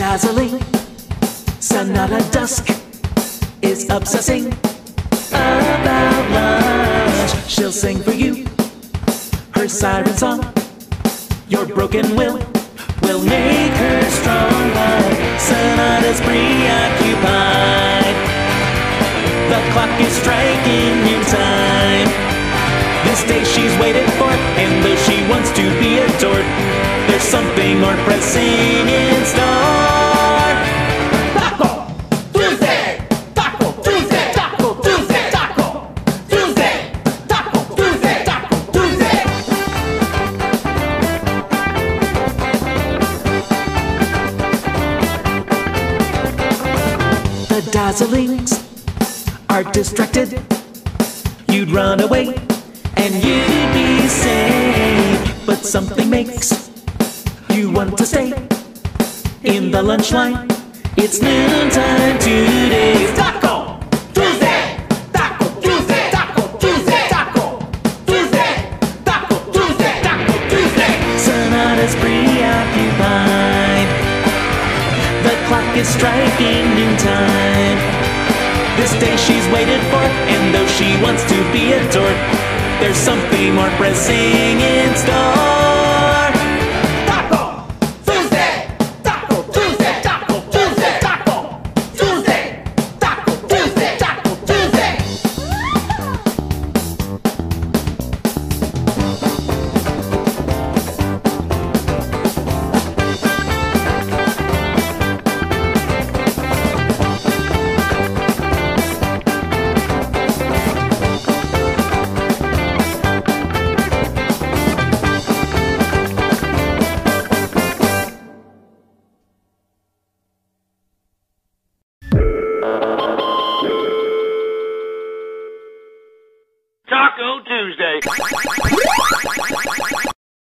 dazzling Sonata Dusk is obsessing about lunch. She'll sing for you her siren song. Your broken will make her strong, but Sonata's preoccupied. The clock is striking in time. This day she's waited for, and though she wants to be adored, there's something more pressing in store. Taco Tuesday! Taco Tuesday! Taco Tuesday! Taco Tuesday! Taco Tuesday! Taco Tuesday! The dazzlings are distracted. You'd run away and you'd be safe, but something makes you want to stay in the lunch line. It's noontime today. Taco Tuesday! Taco Tuesday! Taco Tuesday! Taco Tuesday! Taco Tuesday! Taco Tuesday! Sonata's preoccupied. The clock is striking noontime. This day she's waited for, and though she wants to be adored, there's something more pressing in store. Taco Tuesday! Taco Tuesday! Taco Tuesday! Taco Tuesday! Taco Tuesday! Taco Tuesday! Taco Tuesday.